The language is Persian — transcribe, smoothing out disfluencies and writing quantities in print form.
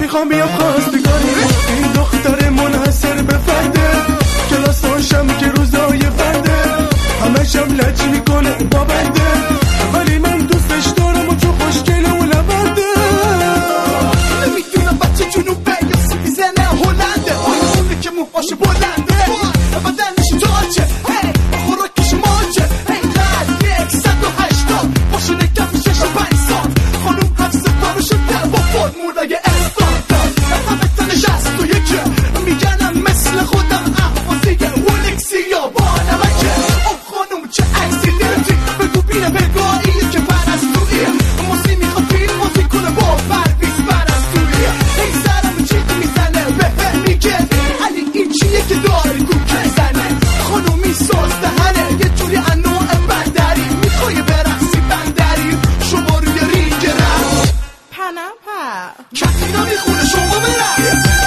میخوام بیام خواستگاری. این دختر منحصر به فرده، کلاساشم که روزای فرده، همشم لج میکنه با بنده، ولی من دوستش دارم و چون خوشگله و لبنده. نمیدونم بچه جنوبه یا سیزنه هلنده، اونی که موهاش بلنده بدنش تاچه، خوراکش ماچه، اینقدر 180 ماشین کف 6 و 5 سال، خانوم 7 ستاره شده با فرمولای استاندارد، همه تنش از تو یکه میگنم مثل خودم احوازی ولکسی یا با نمکه. اون خانوم چه عکسی گرفتی بگو بینه بگاهیه که پرستویه، موزی میخواد فیلم موزی کنه با پرویز پرستویه. این سرم چیزی میزنه به میگه علی این چیه که داری تو کزنه، خانومی ساز دهنه یه جوری انواع بندری، میخوای برقصی بندری شما روی رینگ رفت پنپا کتینا میخونه شما برقص.